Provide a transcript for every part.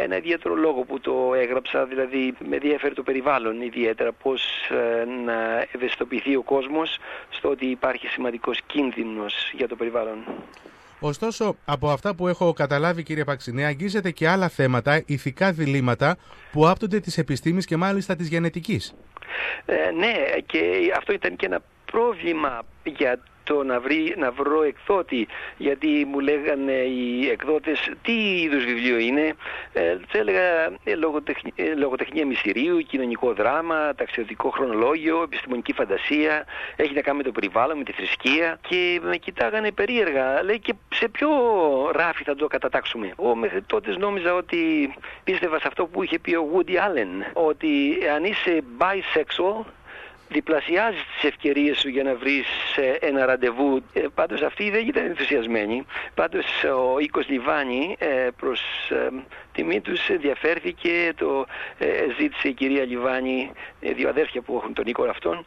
ένα ιδιαίτερο λόγο που το έγραψα, δηλαδή με ενδιαφέρει το περιβάλλον ιδιαίτερα, πώς να ευαισθητοποιηθεί ο κόσμος στο ότι υπάρχει σημαντικός κίνδυνος για το περιβάλλον. Ωστόσο, από αυτά που έχω καταλάβει, κύριε Παξινέ, αγγίζεται και άλλα θέματα, ηθικά διλήμματα που άπτονται της επιστήμης και μάλιστα της γενετικής. Ναι, και αυτό ήταν και ένα πρόβλημα για το να βρω εκδότη, γιατί μου λέγανε οι εκδότες τι είδους βιβλίο είναι. Τους έλεγα λογοτεχνία μυστηρίου, κοινωνικό δράμα, ταξιδιωτικό χρονολόγιο, επιστημονική φαντασία, έχει να κάνει με το περιβάλλον, με τη θρησκεία, και με κοιτάγανε περίεργα. Λέει, και σε ποιο ράφι θα το κατατάξουμε? Εγώ μέχρι τότε νόμιζα ότι πίστευα σε αυτό που είχε πει ο Woody Allen, ότι αν είσαι bisexual διπλασιάζεις τις ευκαιρίες σου για να βρεις ένα ραντεβού. Πάντως αυτοί δεν ήταν ενθουσιασμένοι. Πάντως ο οίκος Λιβάνη προς τιμή τους ενδιαφέρθηκε, ζήτησε η κυρία Λιβάνη, δύο αδέρφια που έχουν τον οίκο αυτόν,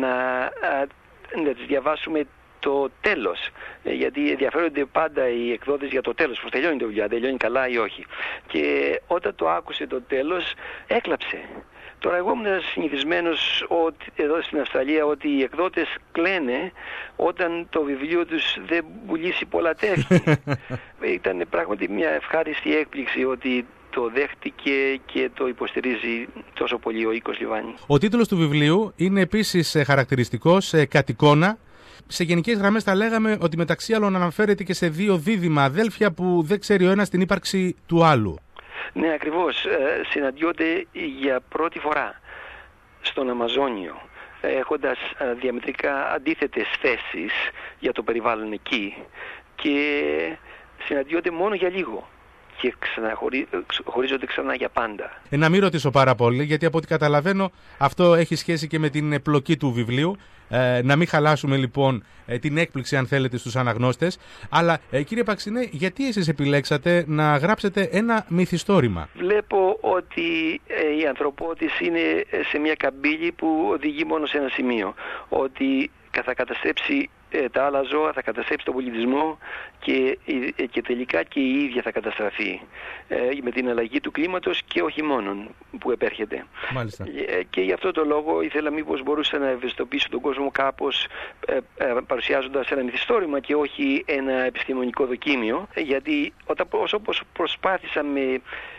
να τις διαβάσουμε το τέλος, γιατί ενδιαφέρονται πάντα οι εκδότες για το τέλος, πως τελειώνει το βιβλίο, τελειώνει καλά ή όχι. Και όταν το άκουσε το τέλος, έκλαψε. Τώρα εγώ ήμουν συνηθισμένος εδώ στην Αυστραλία ότι οι εκδότες κλαίνε όταν το βιβλίο τους δεν πουλήσει πολλά τεύχη. Ήταν πράγματι μια ευχάριστη έκπληξη ότι το δέχτηκε και το υποστηρίζει τόσο πολύ ο οίκος Λιβάνη. Ο τίτλος του βιβλίου είναι επίσης χαρακτηριστικός, κατ' εικόνα. Σε γενικές γραμμές θα λέγαμε ότι μεταξύ άλλων αναφέρεται και σε δύο δίδυμα αδέλφια που δεν ξέρει ο ένας την ύπαρξη του άλλου. Ναι, ακριβώς. Συναντιόνται για πρώτη φορά στον Αμαζόνιο, έχοντας διαμετρικά αντίθετες θέσεις για το περιβάλλον εκεί, και συναντιόνται μόνο για λίγο και χωρίζονται ξανά για πάντα. Να μην ρωτήσω πάρα πολύ, γιατί από ό,τι καταλαβαίνω αυτό έχει σχέση και με την πλοκή του βιβλίου. Να μην χαλάσουμε λοιπόν την έκπληξη, αν θέλετε, στους αναγνώστες. Αλλά κύριε Παξινέ, γιατί εσείς επιλέξατε να γράψετε ένα μυθιστόρημα? Βλέπω ότι η ανθρωπότης είναι σε μια καμπύλη που οδηγεί μόνο σε ένα σημείο. Ότι θα καταστρέψει τα άλλα ζώα, θα καταστρέψει τον πολιτισμό και τελικά και η ίδια θα καταστραφεί με την αλλαγή του κλίματος, και όχι μόνον που επέρχεται. Μάλιστα. Και γι' αυτό το λόγο ήθελα μήπως μπορούσα να ευαισθητοποιήσω τον κόσμο κάπως παρουσιάζοντας ένα μυθιστόρημα και όχι ένα επιστημονικό δοκίμιο, γιατί όσο προσπάθησα με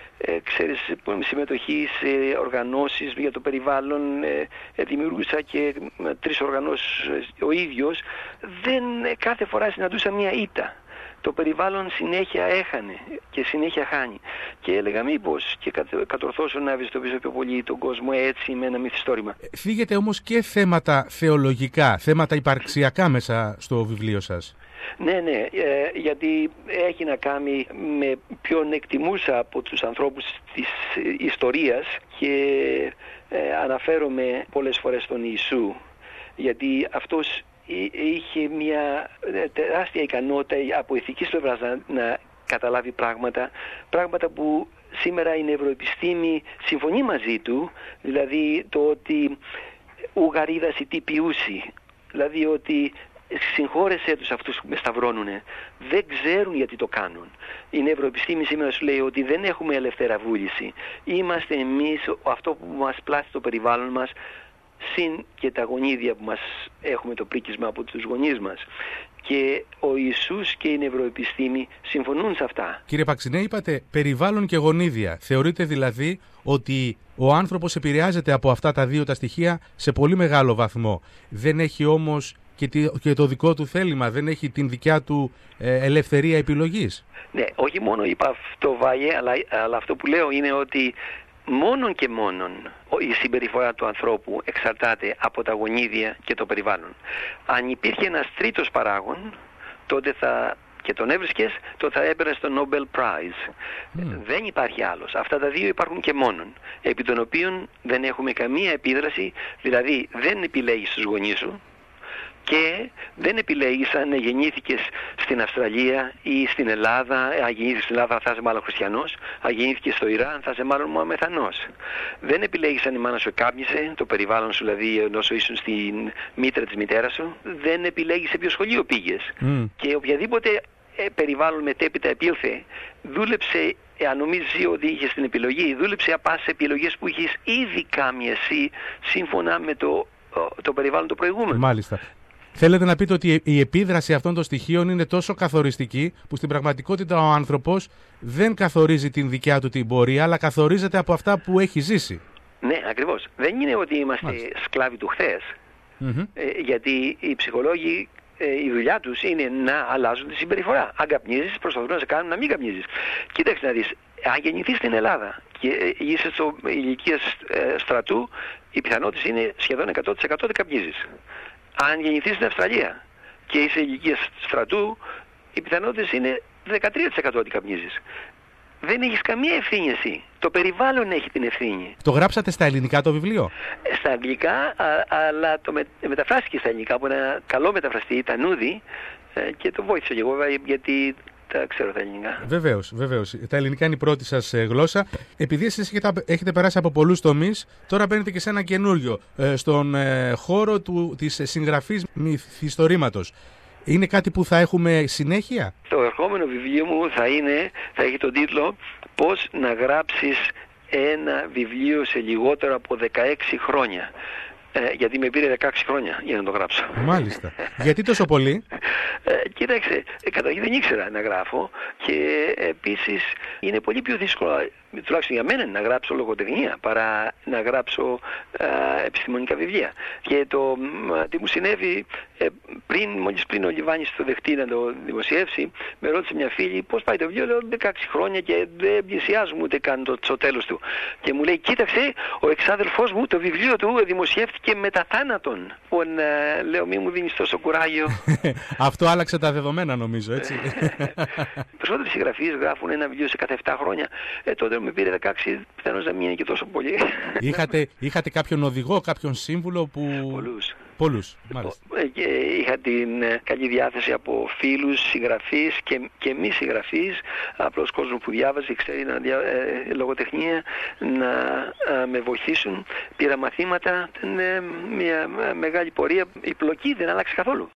συμμετοχή σε οργανώσεις για το περιβάλλον, δημιούργησα και 3 οργανώσεις ο ίδιος, κάθε φορά συναντούσα μια ήττα. Το περιβάλλον συνέχεια έχανε και συνέχεια χάνει. Και έλεγα μήπως και κατορθώσω να ευαισθητοποιήσω πιο πολύ τον κόσμο έτσι με ένα μυθιστόρημα. Θίγεται όμως και θέματα θεολογικά, θέματα υπαρξιακά μέσα στο βιβλίο σας. Ναι, γιατί έχει να κάνει με ποιον εκτιμούσα από τους ανθρώπους της ιστορίας, και αναφέρομαι πολλές φορές στον Ιησού, γιατί αυτός είχε μια τεράστια ικανότητα από ηθικής πλευράς να καταλάβει πράγματα που σήμερα η νευροεπιστήμη συμφωνεί μαζί του, δηλαδή το ότι ουγαρίδας η τι ποιούσι, δηλαδή ότι συγχώρεσέ τους αυτούς που με σταυρώνουνε, δεν ξέρουν γιατί το κάνουν. Η νευροεπιστήμη σήμερα σου λέει ότι δεν έχουμε ελευθερία βούληση. Είμαστε εμείς αυτό που μας πλάθει το περιβάλλον μας, συν και τα γονίδια που μας έχουμε το πρίκισμα από τους γονείς μας. Και ο Ιησούς και η νευροεπιστήμη συμφωνούν σε αυτά. Κύριε Παξινέ, είπατε περιβάλλον και γονίδια. Θεωρείτε δηλαδή ότι ο άνθρωπος επηρεάζεται από αυτά τα δύο τα στοιχεία σε πολύ μεγάλο βαθμό. Δεν έχει όμως και το δικό του θέλημα, δεν έχει την δικιά του ελευθερία επιλογής? Ναι, όχι μόνο είπα αυτό, Βάγε, αλλά αυτό που λέω είναι ότι μόνον και μόνον η συμπεριφορά του ανθρώπου εξαρτάται από τα γονίδια και το περιβάλλον. Αν υπήρχε ένας τρίτος παράγων, τότε και τον έβρισκες, τότε θα έπαιρνες το Nobel Prize. Δεν υπάρχει άλλος. Αυτά τα δύο υπάρχουν και μόνον, επί των οποίων δεν έχουμε καμία επίδραση, δηλαδή δεν επιλέγεις τους γονείς σου, και δεν επιλέγεις αν γεννήθηκες στην Αυστραλία ή στην Ελλάδα. Αν γεννήθηκες στην Ελλάδα θα είσαι μάλλον χριστιανός, αν γεννήθηκες στο Ιράν θα είσαι μάλλον μωαμεθανός. Δεν επιλέγεις αν η μάνα σου κάπνισε, το περιβάλλον σου δηλαδή ενώ ήσουν στην μήτρα της μητέρας σου. Δεν επιλέγεις σε ποιο σχολείο πήγες. Και οποιαδήποτε περιβάλλον μετέπειτα επήλθε, δούλεψε εάν νομίζει ότι είχες την επιλογή, δούλεψε απά σε επιλογές που είχες ήδη κάνει εσύ σύμφωνα με το περιβάλλον το προηγούμενο. Μάλιστα. Θέλετε να πείτε ότι η επίδραση αυτών των στοιχείων είναι τόσο καθοριστική που στην πραγματικότητα ο άνθρωπος δεν καθορίζει την δικιά του την πορεία, αλλά καθορίζεται από αυτά που έχει ζήσει. Ναι, ακριβώς. Δεν είναι ότι είμαστε σκλάβοι του χθες. Γιατί οι ψυχολόγοι, η δουλειά τους είναι να αλλάζουν τη συμπεριφορά. Αν καπνίζεις, προσπαθούν να σε κάνουν να μην καπνίζεις. Κοίταξε να δεις, αν γεννηθείς στην Ελλάδα και είσαι στο ηλικία στρατού, οι πιθανότητες είναι σχεδόν 100% ότι καπνίζεις. Αν γεννηθείς στην Αυστραλία και είσαι ηλικία στρατού, οι πιθανότητες είναι 13% ότι καπνίζεις. Δεν έχεις καμία ευθύνη εσύ. Το περιβάλλον έχει την ευθύνη. Το γράψατε στα ελληνικά το βιβλίο? Στα αγγλικά, αλλά το μεταφράστηκε στα ελληνικά από ένα καλό μεταφραστή, ήταν Νούδη, και το βοήθησα και εγώ γιατί τα ξέρω τα ελληνικά. Βεβαίως. Τα ελληνικά είναι η πρώτη σας γλώσσα. Επειδή εσείς έχετε περάσει από πολλούς τομείς, τώρα μπαίνετε και σε ένα καινούριο, στον χώρο της συγγραφής μυθιστορήματος. Είναι κάτι που θα έχουμε συνέχεια? Το ερχόμενο βιβλίο μου θα έχει τον τίτλο «Πώς να γράψεις ένα βιβλίο σε λιγότερο από 16 χρόνια». Γιατί με πήρε 16 χρόνια για να το γράψω. Μάλιστα. Γιατί τόσο πολύ? Κοίταξε, καταρχήν δεν ήξερα να γράφω και επίσης είναι πολύ πιο δύσκολο, τουλάχιστον για μένα, να γράψω λογοτεχνία παρά να γράψω επιστημονικά βιβλία. Και τι μου συνέβη, μόλις πριν ο Λιβάνης το δεχτεί να το δημοσιεύσει, με ρώτησε μια φίλη πώς πάει το βιβλίο. Λέω 16 χρόνια και δεν πλησιάζουμε ούτε καν το τέλος του. Και μου λέει, κοίταξε, ο εξάδελφός μου το βιβλίο του δημοσιεύτηκε μετά θάνατον. Λέω, μη μου δίνεις τόσο κουράγιο. Αυτό άλλαξε τα δεδομένα, νομίζω, έτσι. Περισσότεροι συγγραφείς γράφουν ένα βιβλίο σε κάθε 7 χρόνια. Τότε με πήρε 16, πιθανώς να μην είναι και τόσο πολύ. Είχατε κάποιον οδηγό, κάποιον σύμβουλο που... Πολλούς, μάλιστα. Και είχα την καλή διάθεση από φίλους, συγγραφείς και μη συγγραφείς, απλώς κόσμο που διάβαζε, ξέρει λογοτεχνία, να με βοηθήσουν. Πήρα μαθήματα, μια μεγάλη πορεία, η πλοκή δεν άλλαξε καθόλου.